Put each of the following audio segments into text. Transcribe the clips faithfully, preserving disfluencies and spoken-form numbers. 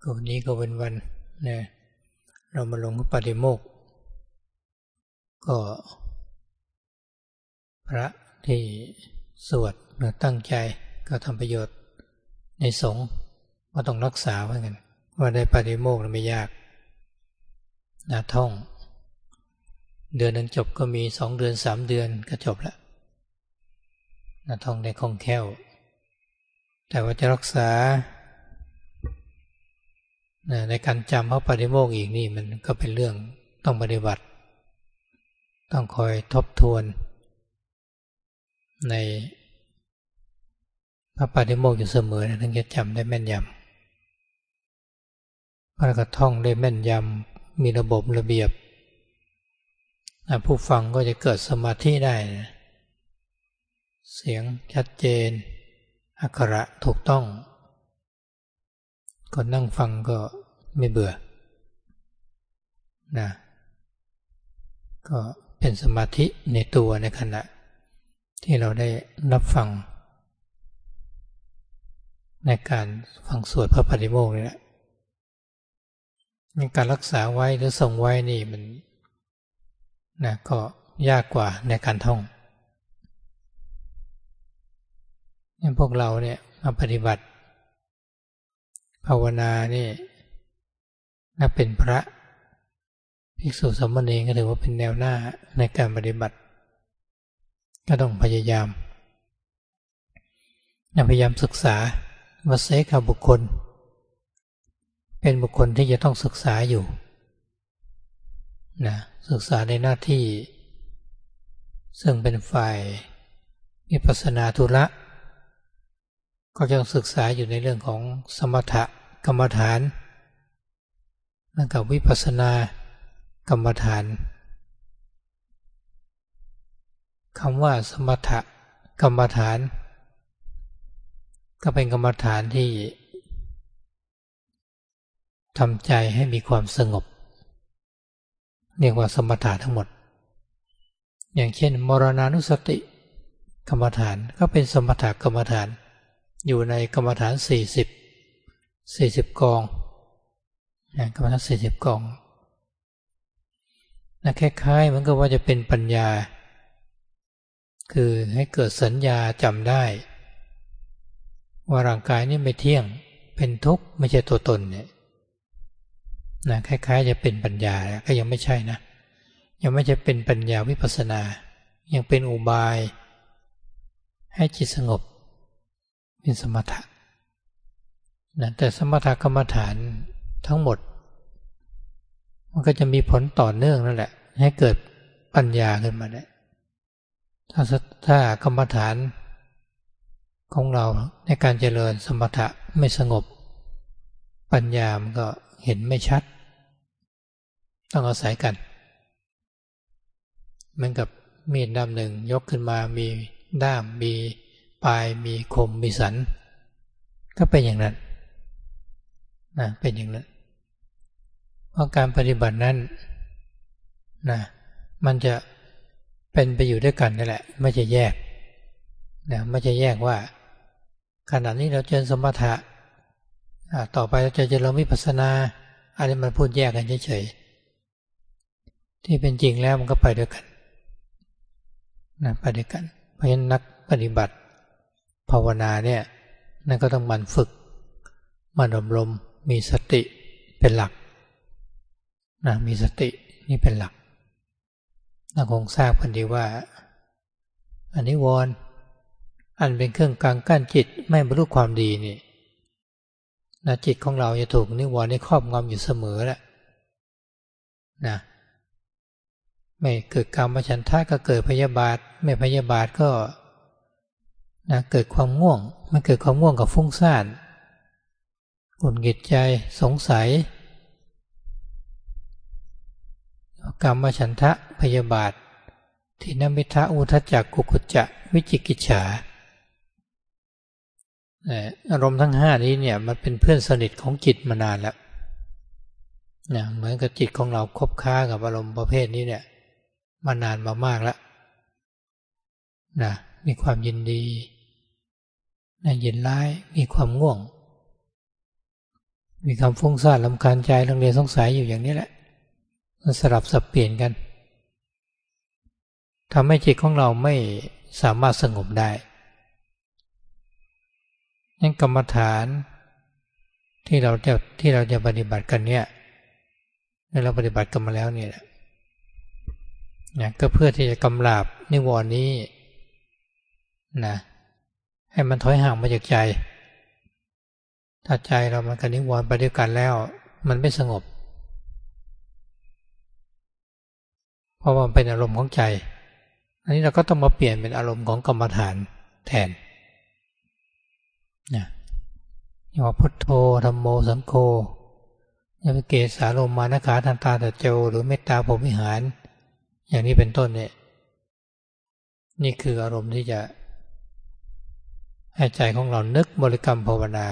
ก็วันนี้ก็เป็นวันนะเรามาลงปาฏิโมกข์ก็พระที่สวดนะตั้งใจก็ทำประโยชน์ในสงฆ์ก็ต้องรักษาไว้กันว่าได้ปาฏิโมกข์ไม่ยากนะท่องเดือนนึงจบก็มีสองเดือนสามเดือนก็จบแล้วนะท่องได้คล่องแคล่วแต่ว่าจะรักษาในการจำพระปาฏิโมกข์อีกนี่มันก็เป็นเรื่องต้องปฏิบัติต้องคอยทบทวนในพระปาฏิโมกข์อยู่เสมอนะถึงจะจำได้แม่นยำพระกระท่องได้แม่นยำมีระบบระเบียบผู้ฟังก็จะเกิดสมาธิได้นะเสียงชัดเจนอักขระถูกต้องคนนั่งฟังก็ไม่เบื่อนะก็เป็นสมาธิในตัวในขณะที่เราได้รับฟังในการฟังสวดพระปาฏิโมกข์นี่แหละในการรักษาไว้หรือทรงไว้นี่มันนะก็ยากกว่าในการท่องนี่พวกเราเนี่ยมาปฏิบัติภาวนานี่นับเป็นพระภิกษุสามเณรก็ถือว่าเป็นแนวหน้าในการปฏิบัติก็ต้องพยายามพยายามศึกษาว่าเสกบุคคลเป็นบุคคลที่จะต้องศึกษาอยู่นะศึกษาในหน้าที่ซึ่งเป็นฝ่ายวิปัสสนาธุระก็จะศึกษาอยู่ในเรื่องของสมถกรรมฐานและกับวิปัสสนากรรมฐานคำว่าสมถกรรมฐานก็เป็นกรรมฐานที่ทำใจให้มีความสงบเรียกว่าสมถะทั้งหมดอย่างเช่นมรณานุสติกรรมฐานก็เป็นสมถกรรมฐานอยู่ในกรรมฐานสี่สิบ สี่สิบกองนะกรรมฐานสี่สิบกองนะคล้ายๆมันก็ว่าจะเป็นปัญญาคือให้เกิดสัญญาจำได้ว่าร่างกายนี้ไม่เที่ยงเป็นทุกข์ไม่ใช่ตัวตนเนี่ยนะคล้ายๆจะเป็นปัญญาก็ยังไม่ใช่นะยังไม่จะเป็นปัญญาวิปัสสนายังเป็นอุบายให้จิตสงบเป็นสมถะนะแต่สมถกรรมฐานทั้งหมดมันก็จะมีผลต่อเนื่องนั่นแหละให้เกิดปัญญาขึ้นมาได้ถ้าถ้ากรรมฐานของเราในการเจริญสมถะไม่สงบปัญญามันก็เห็นไม่ชัดต้องอาศัยกันเหมือนกับมีดด้ามหนึ่งยกขึ้นมามีด้ามมีปลายมีคมมีสันก็เป็นอย่างนั้นนะเป็นอย่างนั้นเพราะการปฏิบัตินั้นนะมันจะเป็นไปอยู่ด้วยกันนั่นแหละไม่จะแยกนะไม่จะแยกว่าขณะนี้เราเจริญสมถะต่อไปเราจะเจริญวิปัสสนาอันนี้มันพูดแยกกันเฉยๆที่เป็นจริงแล้วมันก็ไปด้วยกันนะไปด้วยกันเพราะฉะนั้นนักปฏิบัติภาวนาเนี่ยนั่นก็ต้องหมั่นฝึกหมั่นอบรมมีสติเป็นหลักนะมีสตินี่เป็นหลักน่าคงทราบกันดีว่าอนิวรณ์อันเป็นเครื่องกลางกั้นจิตไม่บรรลุความดีนี่นะจิตของเราจะถูกนิวรณ์นี่ครอบงำอยู่เสมอแหละนะไม่เกิดกามฉันทะก็เกิดพยาบาทไม่พยาบาทก็นะเกิดความง่วงไม่เกิดความง่วงกับฟุ้งซ่านหงุดหงิดใจสงสัยกามฉันทะพยาบาททิฏฐิมิทธะอุทธัจจะกุกุจจะวิจิกิจฉาอารมณ์ทั้งห้านี้เนี่ยมันเป็นเพื่อนสนิทของจิตมานานแล้วนะเหมือนกับจิตของเราคบค้ากับอารมณ์ประเภทนี้เนี่ยมานานมามากแล้วนะมีความยินดีนะยินร้ายมีความง่วงมีคำฟุ้งซ่านรำคาญใจลังเลสงสัยอยู่อย่างนี้แหละมันสลับสับเปลี่ยนกันทำให้จิตของเราไม่สามารถสงบได้นั่นกรรมฐานที่เราจะที่เราจะปฏิบัติกันเนี่ยเราปฏิบัติกันมาแล้วเนี่ยนะก็เพื่อที่จะกำราบนิวรณ์นี้นะให้มันถอยห่างมาจากใจถ้าใจเรามันกับนิวรณ์ไปด้วยกันแล้วมันไม่สงบเพราะว่ามันเป็นอารมณ์ของใจอันนี้เราก็ต้องมาเปลี่ยนเป็นอารมณ์ของกรรมฐานแทนนะอย่างว่าพุทโธธัมโมสังโฆยะเกสาโลมานะขาทันตาตะโจหรือเมตตาพรหมวิหารอย่างนี้เป็นต้นเนี่ยนี่คืออารมณ์ที่จะให้ใจของเรานึกบริกรรมภาวนา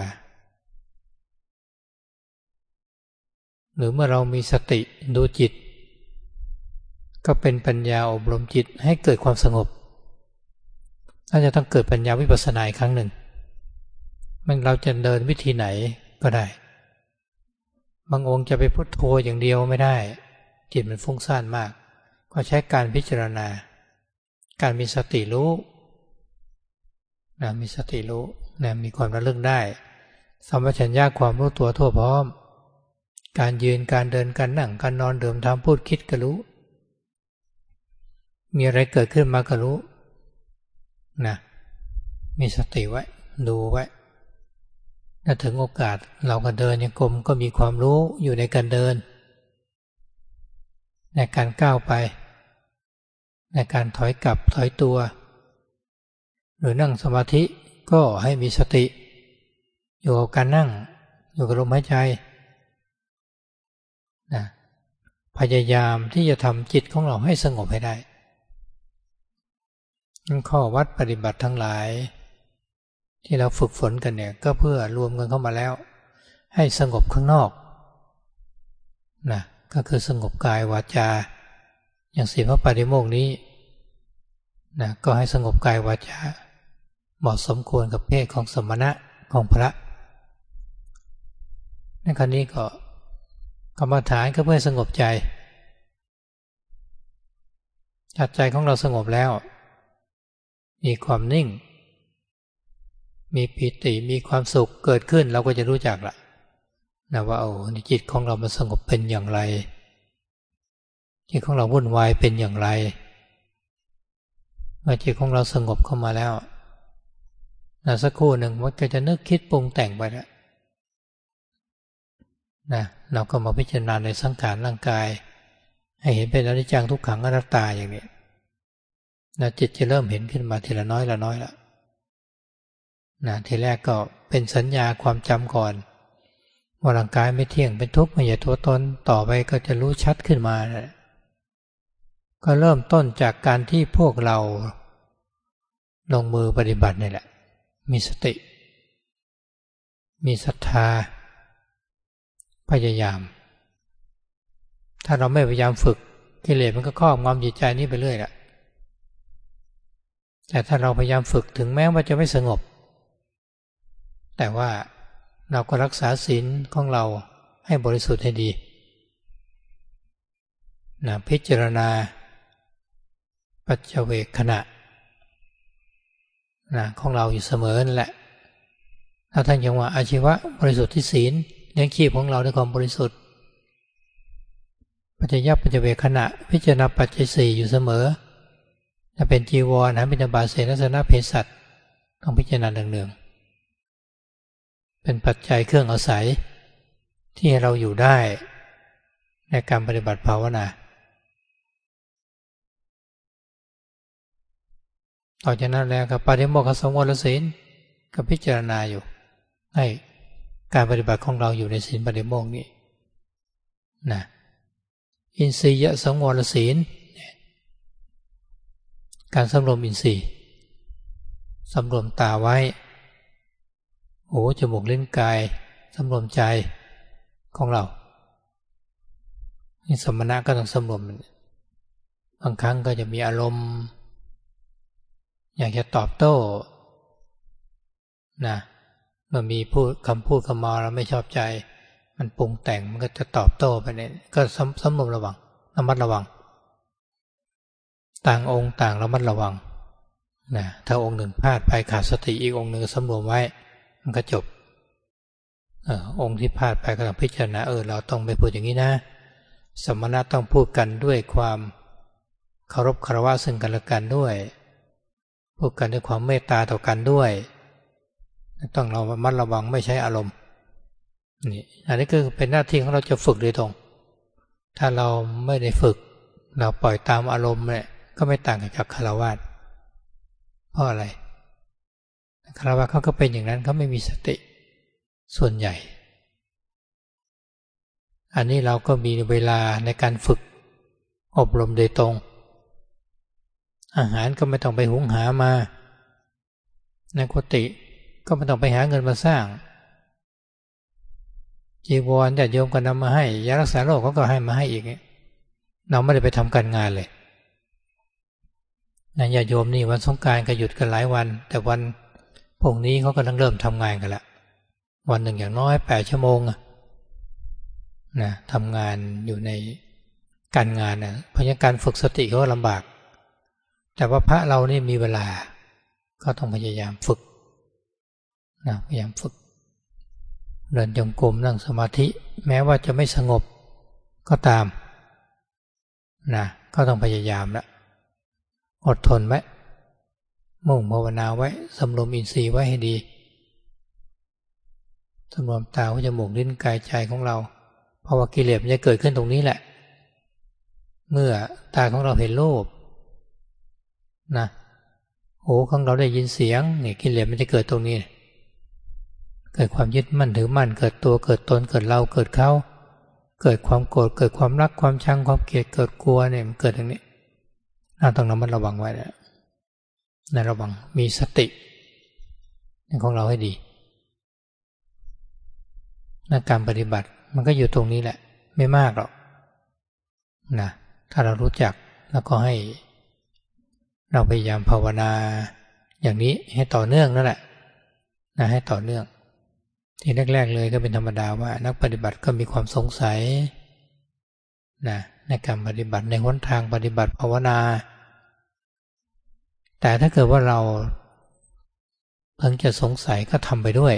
หรือเมื่อเรามีสติดูจิตก็เป็นปัญญาอบรมจิตให้เกิดความสงบน่าจะต้องเกิดปัญญาวิปัสสนาอีกครั้งหนึ่งมันเราจะเดินวิธีไหนก็ได้บางองค์จะไปพุทโธอย่างเดียวไม่ได้จิตมันฟุ้งซ่านมากก็ใช้การพิจารณาการมีสติรู้นะมีสติรู้นะมีความระลึกได้สัมปชัญญะความรู้ตัวทั่วพร้อมการยืนการเดินการนั่งการนอนดื่มทำพูดคิดก็รู้มีอะไรเกิดขึ้นมาก็รู้นะมีสติไว้ดูไว้ถ้าถึงโอกาสเราก็เดินยังกรมก็มีความรู้อยู่ในการเดินในการก้าวไปในการถอยกลับถอยตัวหรือนั่งสมาธิก็ให้มีสติอยู่กับการนั่งอยู่กับลมหายใจนะพยายามที่จะทำจิตของเราให้สงบให้ได้ข้อวัดปฏิบัติทั้งหลายที่เราฝึกฝนกันเนี่ยก็เพื่อรวมกันเข้ามาแล้วให้สงบข้างนอกนะก็คือสงบกายวาจาอย่างศีลพระปาฏิโมกข์นี้นะก็ให้สงบกายวาจาเหมาะสมควรกับเพศของสมณะของพระในครั้นี้ก็กรรมฐานก็เพื่อสงบใจถ้าใจของเราสงบแล้วมีความนิ่งมีปิติมีความสุขเกิดขึ้นเราก็จะรู้จักละนะว่าโอ้จิตของเรามันสงบเป็นอย่างไรจิตของเราวุ่นวายเป็นอย่างไรเมื่อจิตของเราสงบเข้ามาแล้วนะสักครู่หนึ่งมันก็จะนึกคิดปรุงแต่งไปแล้วนะเราก็มาพิจารณาในสังขารร่างกายให้เห็นเป็นอนิจจังทุกขังอนัตตาอย่างนี้นะจิตจะเริ่มเห็นขึ้นมาทีละน้อยละน้อยละนะทีแรกก็เป็นสัญญาความจำก่อนว่าร่างกายไม่เที่ยงเป็นทุกข์ไม่ใช่ตัวตนต่อไปก็จะรู้ชัดขึ้นมานะก็เริ่มต้นจากการที่พวกเราลงมือปฏิบัตินี่แหละมีสติมีศรัทธาพยายามถ้าเราไม่พยายามฝึกกิเลสมันก็ครอบงำจิตใจนี้ไปเรื่อยแหละแต่ถ้าเราพยายามฝึกถึงแม้ว่าจะไม่สงบแต่ว่าเราก็รักษาศีลของเราให้บริสุทธิ์ให้ดีนะพิจารณาปัจเจเวกขณะนะของเราอยู่เสมอนั่นแหละถ้าท่านยังว่าอาชีวะบริสุทธิ์ที่ศีลเลี้ยงชีพของเราด้วยความบริสุทธิ์ปัจจยปัจเจเวกขณะพิจารณาปัจจัยสี่อยู่เสมอถ้าเป็นจีวรนะบิณฑบาตเสนาสนะเภสัชต้องพิจารณาเนืองๆเป็นปัจจัยเครื่องอาศัยที่เราอยู่ได้ในการปฏิบัติภาวนาต่อจากนั้นแล้วก็ปาฏิโมกขสังวรศีลก็พิจารณาอยู่ให้การปฏิบัติของเราอยู่ในศีลปาฏิโมกข์นี้นะอินทรียสังวรศีลการสำรวมอินทรีย์สำรวมตาไว้หูจมูกลิ้นกายสำรวมใจของเราสมณะก็ต้องสำรวมบางครั้งก็จะมีอารมณ์อยากจะตอบโต้นะเมื่อมีพูดคำพูดคำมาเราไม่ชอบใจมันปรุงแต่งมันก็จะตอบโต้ไปเนี่ยก็สำสำรวมระวังระมัดระวังต่างองค์ต่างระมัดระวังนะถ้าองค์หนึ่งพลาดไปขาดสติอีกองค์หนึ่งสำรวมไว้มันก็จบเออองค์ที่พลาดไปก็ต้องพิจารณาเออเราต้องไม่พูดอย่างนี้นะสมณะต้องพูดกันด้วยความเคารพคารวะซึ่งกันและกันด้วยพูดกันด้วยความเมตตาต่อกันด้วยต้องเราระมัดระวังไม่ใช้อารมณ์นี่อันนี้ก็เป็นหน้าที่ของเราจะฝึกโดยตรงถ้าเราไม่ได้ฝึกเราปล่อยตามอารมณ์เนี่ยก็ไม่ต่างจากฆราวาสเพราะอะไรฆราวาสเขาก็เป็นอย่างนั้นเขาไม่มีสติส่วนใหญ่อันนี้เราก็มีเวลาในการฝึกอบรมโดยตรงอาหารก็ไม่ต้องไปหุงหามาในกุฏิก็ไม่ต้องไปหาเงินมาสร้างจีวรญาติโยมก็นำมาให้ยารักษาโรคเขาก็ให้มาให้อีกเราไม่ได้ไปทำการงานเลยญาติโยมนี่วันสงกรานต์ก็หยุดกันหลายวันแต่วันพวกนี้เขาก็ต้องเริ่มทำงานกันละวันหนึ่งอย่างน้อยแปดชั่วโมงนะทำงานอยู่ในการงานนะเพราะงั้นการฝึกสติเขาก็ลำบากแต่ว่าพระเรานี่มีเวลาก็ต้องพยายามฝึกนะพยายามฝึกเดินจงกรมนั่งสมาธิแม้ว่าจะไม่สงบก็ตามนะก็ต้องพยายามละอดทนไว้มุ่งภาวนาไว้สำรวมอินทรีย์ไว้ให้ดีสำรวมตาหูจมูกลิ้นกายใจของเราเพราะว่ากิเลสมันจะเกิดขึ้นตรงนี้แหละเมื่อตาของเราเห็นรูปนะหูของเราได้ยินเสียงนี่กิเลสมันจะเกิดตรงนี้เกิดความยึดมั่นถือมั่นเกิดตัวเกิดตนเกิดเราเกิดเขาเกิดความโกรธเกิดความรักความชังความเกลียดเกิดกลัวเนี่ยมันเกิดตรงนี้เราต้องระมัดระวังไว้นะในระวังมีสติของเราให้ดีในการปฏิบัติมันก็อยู่ตรงนี้แหละไม่มากหรอกนะถ้าเรารู้จักแล้วก็ให้เราพยายามภาวนาอย่างนี้ให้ต่อเนื่องนั่นแหละนะให้ต่อเนื่องทีแรกๆเลยก็เป็นธรรมดาว่านักปฏิบัติก็มีความสงสัยนะในการปฏิบัติในหนทางปฏิบัติภาวนาแต่ถ้าเกิดว่าเราเพิ่งจะสงสัยก็ทำไปด้วย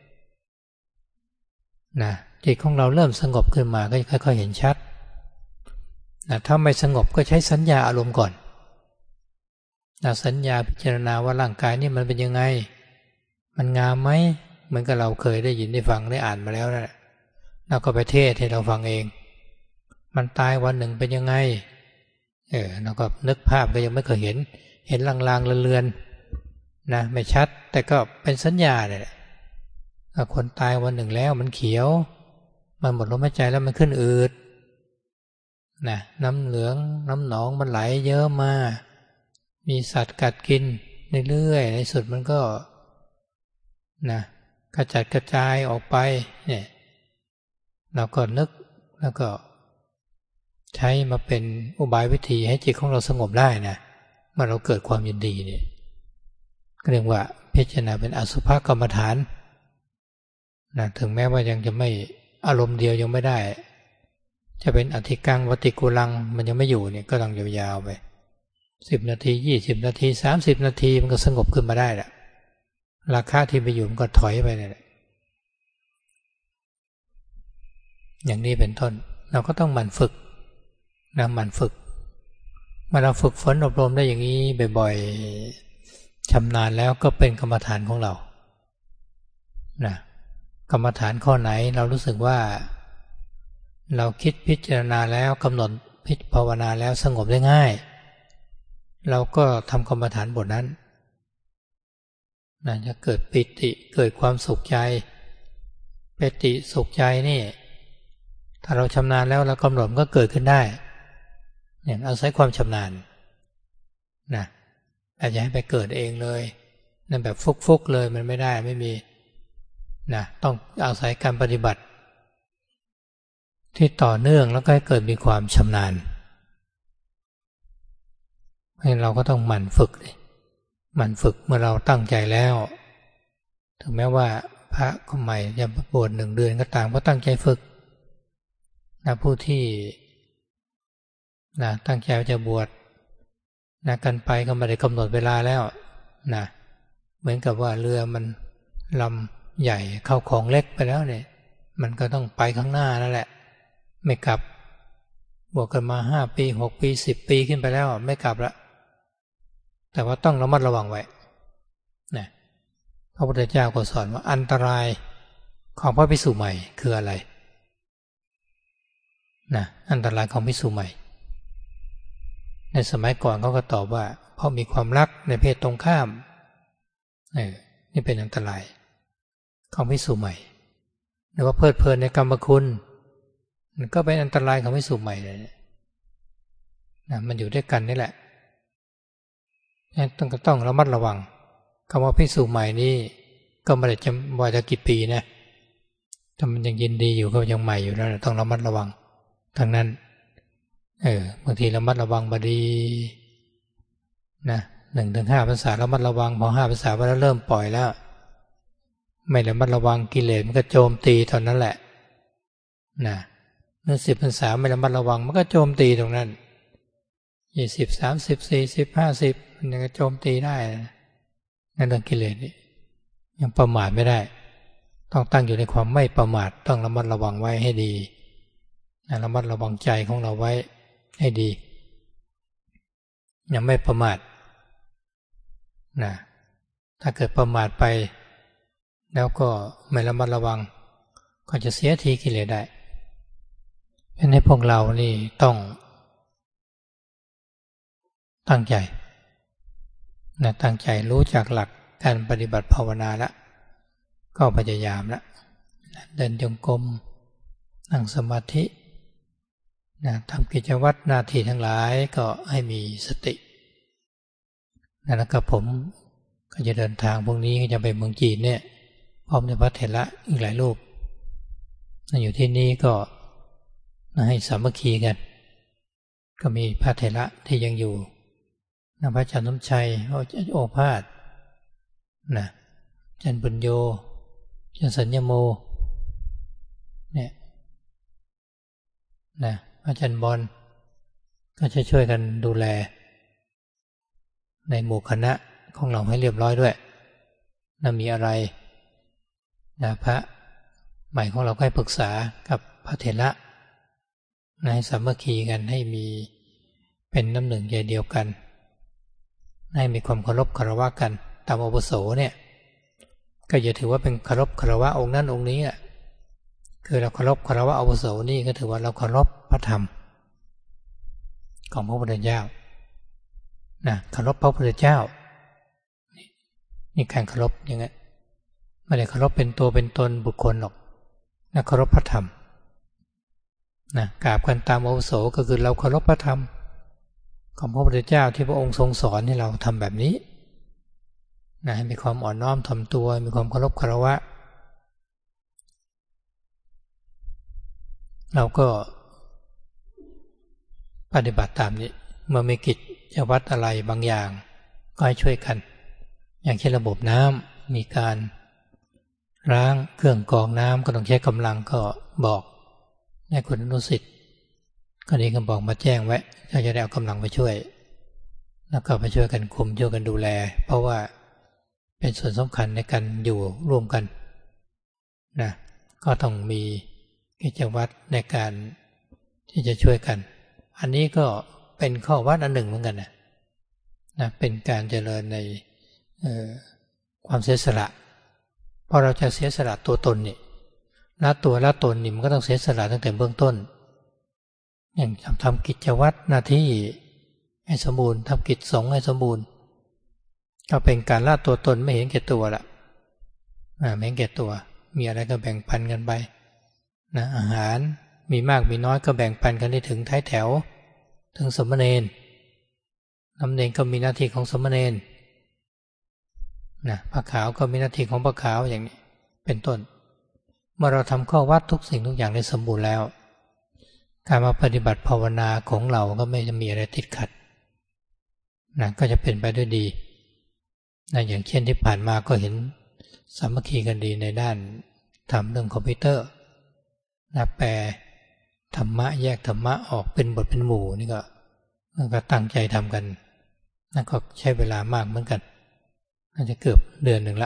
นะจิตของเราเริ่มสงบขึ้นมาก็ค่อยๆเห็นชัดนะถ้าไม่สงบก็ใช้สัญญาอารมณ์ก่อนนะสัญญาพิจารณาว่าร่างกายนี่มันเป็นยังไงมันงามไหมเหมือนกับเราเคยได้ยินได้ฟังได้อ่านมาแล้วนั่นแหละเราก็ไปเทศให้เราฟังเองมันตายวันหนึ่งเป็นยังไงเออเราก็นึกภาพก็ยังไม่เคยเห็นเห็นลางๆเลือนๆนะไม่ชัดแต่ก็เป็นสัญญาเนี่ยแหละคนตายวันหนึ่งแล้วมันเขียวมันหมดลมหายใจแล้วมันขึ้นอืดนะน้ำเหลืองน้ำหนองมันไหลเยอะมามีสัตว์กัดกินเรื่อยๆในสุดมันก็นะกระจัดกระจายออกไปเนี่ยเราก็นึกแล้วก็ใช้มาเป็นอุบายวิธีให้จิตของเราสงบได้นะเมื่อเราเกิดความยินดีเนี่ยก็เรียกว่าพิจารณาเป็นอสุภกรรมฐานนะถึงแม้ว่ายังจะไม่อารมณ์เดียวยังไม่ได้จะเป็นอธิกังวติกุลังมันยังไม่อยู่เนี่ยก็ต้องยาวๆไปสิบนาทียี่สิบนาทีสามสิบนาทีมันก็สงบขึ้นมาได้แหละราคาที่ไปอยู่มันก็ถอยไปเนี่ยอย่างนี้เป็นต้นเราก็ต้องหมั่นฝึกนะหมั่นฝึกเมื่อเราฝึกฝนอบรมได้อย่างนี้บ่อยๆชำนาญแล้วก็เป็นกรรมฐานของเรานะกรรมฐานข้อไหนเรารู้สึกว่าเราคิดพิจารณาแล้วกำหนดพิจภาวนาแล้วสงบได้ง่ายเราก็ทำกรรมฐานบทนั้นนะจะเกิดปิติเกิดความสุขใจปิติสุขใจนี่ถ้าเราชำนาญแล้วเรากำหนดก็เกิดขึ้นได้เนี่ยอาศัยความชำนาญนะอาจจะให้ไปเกิดเองเลยนั่นแบบฟุกๆเลยมันไม่ได้ไม่มีนะต้องอาศัยการปฏิบัติที่ต่อเนื่องแล้วก็ให้เกิดมีความชำนาญให้เราก็ต้องหมั่นฝึกหมั่นฝึกเมื่อเราตั้งใจแล้วถึงแม้ว่าพระคนใหม่จะบวชหนึ่งเดือนก็ต่างเพราะตั้งใจฝึกนะผู้ที่นะตั้งใจจะบวชนะกันไปก็ไม่ได้กำหนดเวลาแล้วนะเหมือนกับว่าเรือมันลำใหญ่เข้าของเล็กไปแล้วเนี่ยมันก็ต้องไปข้างหน้านั่นแหละไม่กลับบวชกันมาห้าปีหกปีสิบปีขึ้นไปแล้วไม่กลับละแต่ว่าต้องระมัดระวังไว้นะพระพุทธเจ้าก็สอนว่าอันตรายของพระภิกษุใหม่คืออะไรนะอันตรายของภิกษุใหม่ในสมัยก่อนเขาก็ตอบว่าเพราะมีความรักในเพศตรงข้ามเออนี่เป็นอันตรายของภิกษุใหม่หรือว่าเพลิดเพลินในกรรมคุณมันก็เป็นอันตรายของภิกษุใหม่เลยนะมันอยู่ด้วยกันนี่แหละต้องก็ต้องระมัดระวังคำว่าภิกษุใหม่นี่ก็ไม่ได้จำว่าจะกี่ปีนะถ้ามันยังยินดีอยู่ก็ยังใหม่อยู่แล้วต้องระมัดระวังทั้งนั้นเออบางทีระมัดระวังบดีนะหนึ่งถึงห้าพรรษาระมัดระวังพอห้าพรรษาไปแล้วเริ่มปล่อยแล้วไม่ระมัดระวังกิเลสมันก็โจมตีเท่านั้นแหละนะเมื่อสิบพรรษาไม่ระมัดระวังมันก็โจมตีตรงนั้นยี่สิบสามสิบสี่สิบห้าสิบมันก็โจมตีได้นั่นเรื่องกิเลสนี่ยังประมาทไม่ได้ต้องตั้งอยู่ในความไม่ประมาทต้องระมัดระวังไว้ให้ดีนะระมัดระวังใจของเราไว้ให้ดียังไม่ประมาทนะถ้าเกิดประมาทไปแล้วก็ไม่ระมัดระวังก็จะเสียทีกิเลสได้เพราะฉะนั้นพวกเรานี่ต้องตั้งใจนะตั้งใจรู้จักหลักการปฏิบัติภาวนาแล้วก็พยายามแล้วเดินจงกรมนั่งสมาธินะทำกิจวัตรหน้าที่ทั้งหลายก็ให้มีสตินะแล้วก็ผมก็จะเดินทางพรุ่งนี้ก็จะไปเมืองจีนเนี่ยพร้อมด้วยพระเถระอีกหลายรูปนะอยู่ที่นี่ก็นะให้สามัคคีกันก็มีพระเถระที่ยังอยู่นะพระอาจารย์สมชัยโอภาสนะอาจารย์บุญโยอาจารย์สัญญโมเนี่ยนะอาจารย์บอลก็จะช่วยกันดูแลในหมู่คณะของเราให้เรียบร้อยด้วยนะมีอะไรนะพระใหม่ของเราก็ให้ปรึกษากับพระเถระนะให้สามัคคีกันให้มีเป็นน้ำหนึ่งใจเดียวกันให้มีความเคารพคารวะกันตามอาวุโสเนี่ยก็จะถือว่าเป็นเคารพคารวะองค์นั้นองค์นี้อ่ะคือเราเคารพคารวะอาวุโสนี่ก็ถือว่าเราเคารพพระธรรมของพระพุทธเจ้านะเคารพพระพุทธเจ้านี่การเคารพอย่างเงี้ยไม่ได้เคารพเป็นตัวเป็นตนบุคคลหรอกนะเคารพพระธรรมนะกราบกันตามอาวุโสก็คือเราเคารพพระธรรมของพระพุทธเจ้าที่พระองค์ทรงสอนให้เราทำแบบนี้นะให้มีความอ่อนน้อมถ่อมตัวมีความเคารพคารวะเราก็ปฏิบัติตามนี้เมื่อมีกิจวัตรอะไรบางอย่างก็ให้ช่วยกันอย่างเช่นระบบน้ำมีการล้างเครื่องกรองน้ำก็ต้องใช้กำลังก็บอกให้คนอนุสิทธิ์ก็ดีก็บอกมาแจ้งไว้ก็จะได้เอากำลังไปช่วยแล้วก็ไปช่วยกันคุมช่วยกันดูแลเพราะว่าเป็นส่วนสำคัญในการอยู่ร่วมกันนะก็ต้องมีกิจวัตรในการที่จะช่วยกันอันนี้ก็เป็นข้อวัดอันหนึ่งเหมือนกันนะนะเป็นการเจริญในความเสียสละพอเราจะเสียสละตัวตนนี่ละตัวละตนนี่มันก็ต้องเสียสละตั้งแต่เบื้องต้นอย่างทำทำกิจวัตรหน้าที่ให้สมบูรณ์ทำกิจสงฆ์ให้สมบูรณ์ก็เป็นการละตัวตนไม่เห็นแก่ตัวละไม่เห็นแก่ตัวมีอะไรก็แบ่งปันกันไปนะอาหารมีมากมีน้อยก็แบ่งปันกันได้ถึงท้ายแถวถึงสมณเณรสมณเณรก็มีหน้าที่ของสมณเณรนะพระขาวก็มีหน้าที่ของพระขาวอย่างนี้เป็นต้นเมื่อเราทำข้อวัดทุกสิ่งทุกอย่างได้สมบูรณ์แล้วการมาปฏิบัติภาวนาของเราก็ไม่จะมีอะไรติดขัดนะก็จะเป็นไปด้วยดีนะอย่างเช่นที่ผ่านมาก็เห็นสามัคคีกันดีในด้านทำเรื่องคอมพิวเตอร์นะแปลธรรมะแยกธรรมะออกเป็นบทเป็นหมู่นี่ก็ก็ตั้งใจทำกันนั่นก็ใช้เวลามากเหมือนกันน่าจะเกือบเดือนหนึ่งละ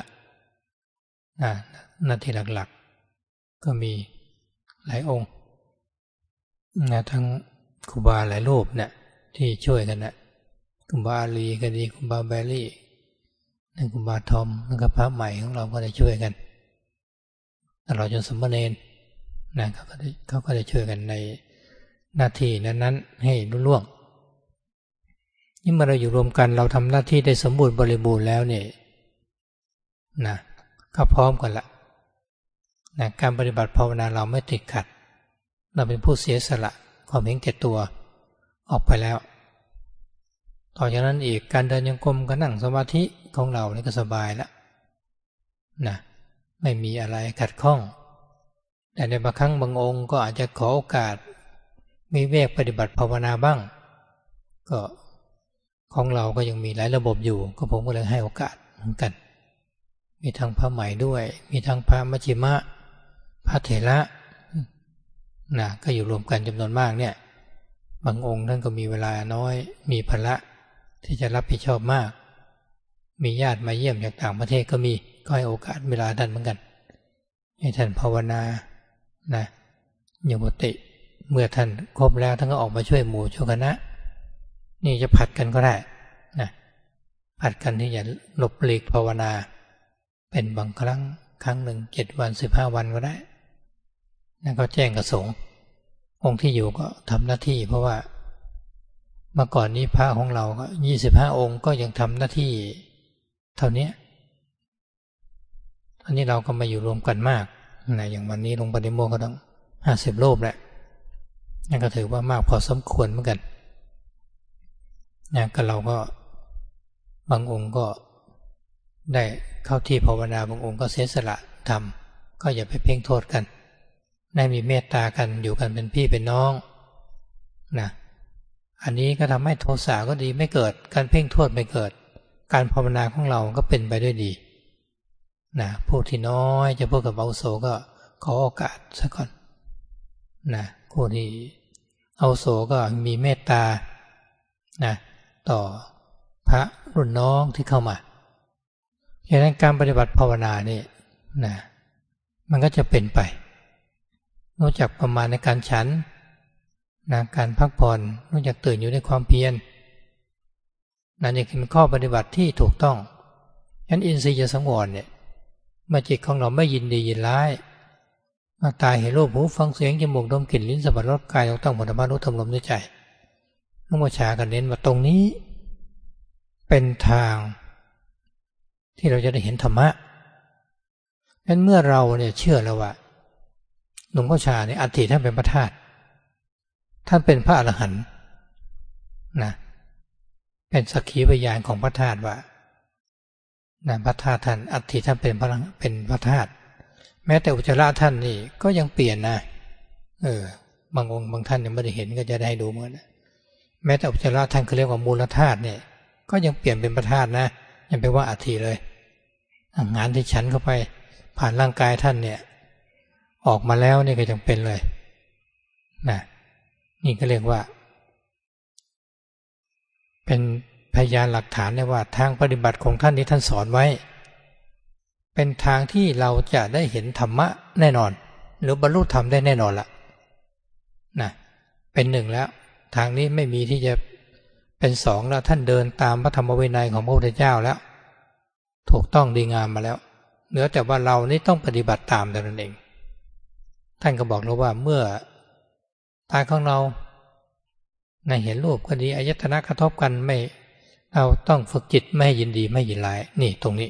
หน้าที่หลักๆก็มีหลายองค์นะทั้งครูบาหลายรูปเนี่ยที่ช่วยกันนะครูบาอาลีก็ดีครูบาแบรี่นั่นครูบาทอมแล้วก็พระใหม่ของเราก็ได้ช่วยกันตลอดจนสมณเณรนะเขาก็ได้เขาก็ได้ช่วยกันในหน้าที่นั้นๆให้รุ่ล่วงนี่เมื่อเราอยู่รวมกันเราทำหน้าที่ได้สมบูรณ์บริบูรณ์แล้วเนี่ยนะก็พร้อมกันละนะการปฏิบัติภาวนาเราไม่ติดขัดเราเป็นผู้เสียสละความเห็นแก่ตัวออกไปแล้วต่อจากนั้นอีกการเดินยังกรมการนั่งสมาธิของเรานี่ก็สบายแล้วนะไม่มีอะไรขัดข้องแต่ในบางครั้งบางองค์ก็อาจจะขอโอกาสมีเวกปฏิบัติภาวนาบ้างก็ของเราก็ยังมีหลายระบบอยู่ก็ผมก็เลยให้โอกาสเหมือนกันมีทั้งพระใหม่ด้วยมีทั้งพระมัชฌิมะพระเถระนะก็อยู่รวมกันจำนวนมากเนี่ยบางองค์ท่านก็มีเวลาน้อยมีภาระที่จะรับผิดชอบมากมีญาติมาเยี่ยมจากต่างประเทศก็มีก็ให้โอกาสเวลาท่านเหมือนกันให้ท่านภาวนานะโยมติเมื่อท่านครบแล้วท่านก็ออกมาช่วยหมู่ช่วยคณะนี่จะผัดกันก็ได้นะผัดกันที่จะหลบหลีกภาวนาเป็นบางครั้งครั้งหนึ่งเจ็ดวันสิบห้าวันก็ได้นั่นก็แจ้งกับสงฆ์องค์ที่อยู่ก็ทำหน้าที่เพราะว่าเมื่อก่อนนี้พระของเราก็ยี่สิบห้าองค์ก็ยังทำหน้าที่เท่านี้ตอนนี้เราก็มาอยู่รวมกันมากนะอย่างวันนี้หลวงปู่นิโมก็ต้องห้าสิบรูปแหละนั่นก็ถือว่ามากพอสมควรเหมือนกันนะก็เราก็บางองค์ก็ได้เข้าที่ภาวนาบางองค์ก็เสียสละทำก็อย่าไปเพ่งโทษกันได้มีเมตตากันอยู่กันเป็นพี่เป็นน้องนะอันนี้ก็ทำให้โทสะก็ดีไม่เกิดการเพ่งโทษไม่เกิดการภาวนาของเราก็เป็นไปด้วยดีนะผู้ที่น้อยจะพูดกับอาวุโสก็ขอโอกาสซะก่อนนะผู้ที่อาวุโสก็มีเมตตานะต่อพระรุ่นน้องที่เข้ามาฉะนั้นการปฏิบัติภาวนานี่นะมันก็จะเป็นไปนอกจากประมาณในการฉันนะการพักผ่อนนอกจากตื่นอยู่ในความเพียรนั่นนี่คือข้อปฏิบัติที่ถูกต้องฉะนั้นอินทรีย์จะสังวรเนี่ยเมื่อจิตของเราไม่ยินดียินร้ายมาตาเห็นรูปหูฟังเสียงจมูกดมกลิ่นลิ้นสัมผัสรสกายต้องผลธรรมรู้ธรรมลมในใจนักวิชากันเน้นว่าตรงนี้เป็นทางที่เราจะได้เห็นธรรมะฉะนั้นเมื่อเราเนี่ยเชื่อแล้วว่าหลวงพ่อชาเนี่ยอัฐิท่านเป็นพระธาตุท่านเป็นพระอรหันต์นะเป็นสักขีพยานของพระธาตุว่านะพระธาตุท่านอัฐิท่านเป็นพระเป็นพระธาตุแม้แต่อุจจาระท่านนี่ก็ยังเปลี่ยนนะเออบางองค์บางท่านยังไม่ได้เห็นก็จะได้ดูเหมือนกันแม้แต่อุจจาระท่านเขาเรียกว่ามูลธาตุเนี่ยก็ยังเปลี่ยนเป็นพระธาตุนะยังเป็นว่าอัฐิเลยงานที่ฉันเข้าไปผ่านร่างกายท่านเนี่ยออกมาแล้วนี่ก็ยังเป็นเลยนะนี่ก็เรียกว่าเป็นพยานหลักฐานได้ว่าทางปฏิบัติของท่านที่ท่านสอนไว้เป็นทางที่เราจะได้เห็นธรรมะแน่นอนหรือบรรลุธรรมได้แน่นอนละนะเป็นหนึ่งแล้วทางนี้ไม่มีที่จะเป็นสองแล้วท่านเดินตามพระธรรมวินัยของพระพุทธเจ้าแล้วถูกต้องดีงามมาแล้วเหลือแต่ว่าเรานี่ต้องปฏิบัติตามแต่นั้นเองท่านก็บอกเราว่าเมื่อตาของเราในเห็นรูปก็ดีอายตนะกระทบกันไม่เราต้องฝึกจิตไม่ยินดีไม่ยินร้ายนี่ตรงนี้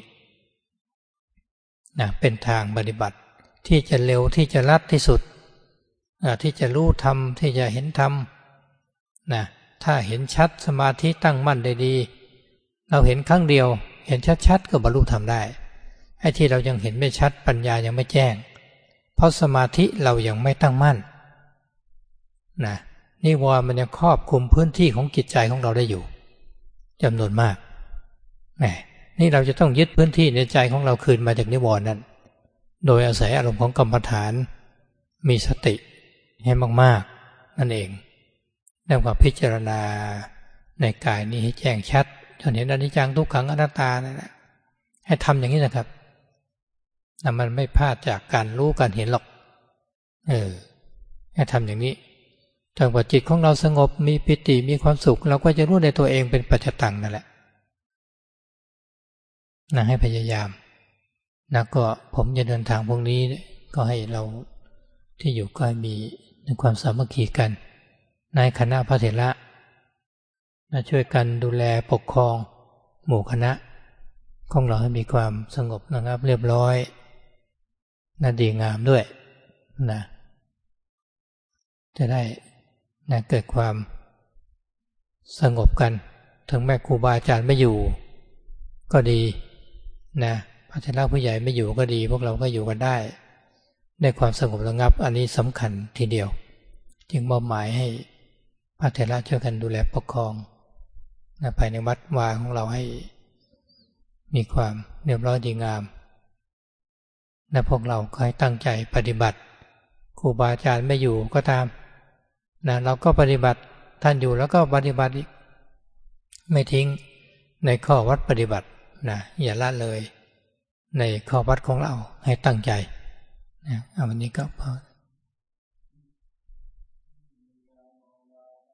นะเป็นทางปฏิบัติที่จะเร็วที่จะรัดที่สุดที่จะรู้ธรรมที่จะเห็นธรรมนะถ้าเห็นชัดสมาธิตั้งมั่นได้ดีเราเห็นครั้งเดียวเห็นชัดๆก็บรรลุธรรมได้ไอ้ที่เรายังเห็นไม่ชัดปัญญายังไม่แจ้งเพราะสมาธิเรายังไม่ตั้งมั่นนะนิวรณ์มันยังครอบคลุมพื้นที่ของจิตใจของเราได้อยู่จำนวนมากแหมนี่เราจะต้องยึดพื้นที่ในใจของเราคืนมาจากนิวรณ์นั้นโดยอาศัยอารมณ์ของกรรมฐานมีสติให้มากๆนั่นเองแล้วก็พิจารณาในกายนี้ให้แจ้งชัดจนเห็นอนิจจังทุกขังอนัตตานั่นแหละให้ทำอย่างนี้นะครับแต่มันไม่พลาดจากการรู้การเห็นหรอกเออให้ทำอย่างนี้จนกว่าจิตของเราสงบมีปิติมีความสุขเราก็จะรู้ในตัวเองเป็นปัจจตังนั่นแหละนะให้พยายามนะก็ผมจะเดินทางพวกนี้ก็ให้เราที่อยู่ก็มีความสามัคคีกันในคณะพระเถระนะช่วยกันดูแลปกครองหมู่คณะของเราให้มีความสงบนะครับเรียบร้อยน่าดีงามด้วยนะจะได้นะเกิดความสงบกันถึงแม้ครูบาอาจารย์ไม่อยู่ก็ดีนะพระเถระผู้ใหญ่ไม่อยู่ก็ดีพวกเราก็อยู่กันได้ได้ความสงบระงับอันนี้สำคัญทีเดียวจึงมอบหมายให้พระเถระช่วยกันดูแลปกครองนะภายในวัดวาของเราให้มีความเรียบร้อยดีงามและพวกเราก็ให้ตั้งใจปฏิบัติครูบาอาจารย์ไม่อยู่ก็ตามนะเราก็ปฏิบัติท่านอยู่แล้วก็ปฏิบัติอีกไม่ทิ้งในข้อวัดปฏิบัตินะอย่าละเลยในข้อวัดของเราให้ตั้งใจนะวันนี้ก็พอ